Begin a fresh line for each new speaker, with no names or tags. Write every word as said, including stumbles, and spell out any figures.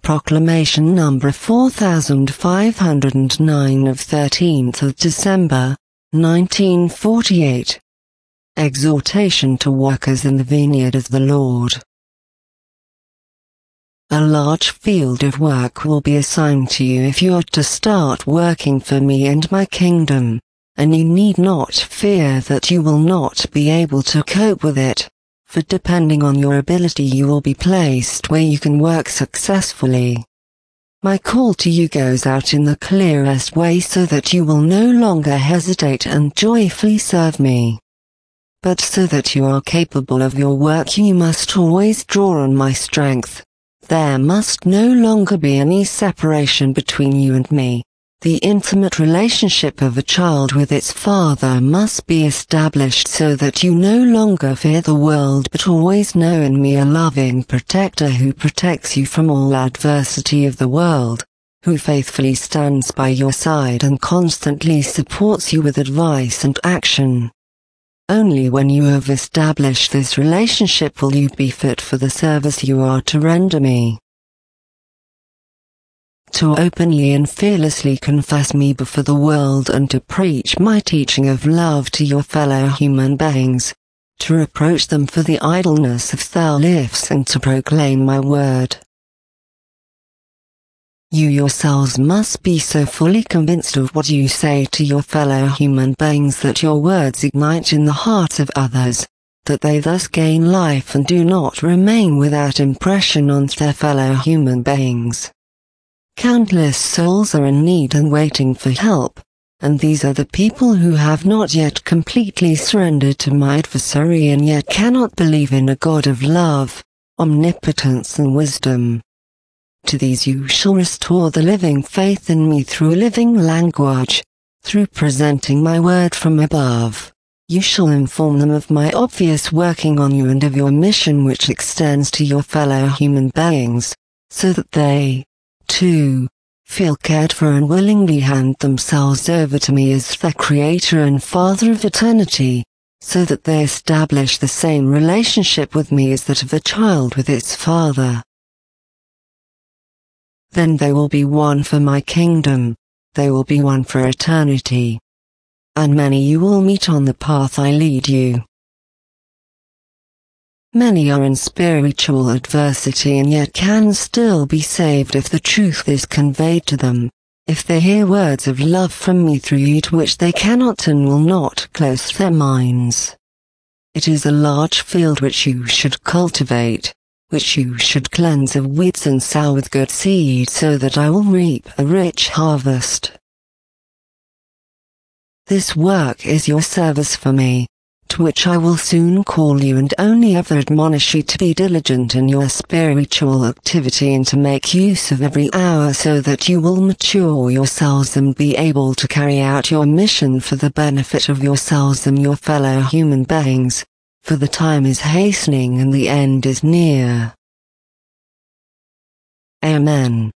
Proclamation number four thousand five hundred nine of thirteenth of December, nineteen forty-eight. Exhortation to workers in the vineyard of the Lord. A large field of work will be assigned to you if you are to start working for me and my kingdom, and you need not fear that you will not be able to cope with it, for depending on your ability you will be placed where you can work successfully. My call to you goes out in the clearest way so that you will no longer hesitate and joyfully serve me. But so that you are capable of your work you must always draw on my strength. There must no longer be any separation between you and me. The intimate relationship of a child with its father must be established so that you no longer fear the world but always know in me a loving protector who protects you from all adversity of the world, who faithfully stands by your side and constantly supports you with advice and action. Only when you have established this relationship will you be fit for the service you are to render me. To openly and fearlessly confess me before the world and to preach my teaching of love to your fellow human beings, to reproach them for the idleness of their lives and to proclaim my word. You yourselves must be so fully convinced of what you say to your fellow human beings that your words ignite in the hearts of others, that they thus gain life and do not remain without impression on their fellow human beings. Countless souls are in need and waiting for help, and these are the people who have not yet completely surrendered to my adversary and yet cannot believe in a God of love, omnipotence and wisdom. To these you shall restore the living faith in me through living language, through presenting my word from above. You shall inform them of my obvious working on you and of your mission which extends to your fellow human beings, so that they, too, feel cared for and willingly hand themselves over to me as their Creator and Father of eternity, so that they establish the same relationship with me as that of a child with its father. Then they will be one for my kingdom, they will be one for eternity. And many you will meet on the path I lead you. Many are in spiritual adversity and yet can still be saved if the truth is conveyed to them, if they hear words of love from me through you to which they cannot and will not close their minds. It is a large field which you should cultivate, which you should cleanse of weeds and sow with good seed so that I will reap a rich harvest. This work is your service for me, to which I will soon call you and only ever admonish you to be diligent in your spiritual activity and to make use of every hour so that you will mature yourselves and be able to carry out your mission for the benefit of yourselves and your fellow human beings, for the time is hastening and the end is near. Amen.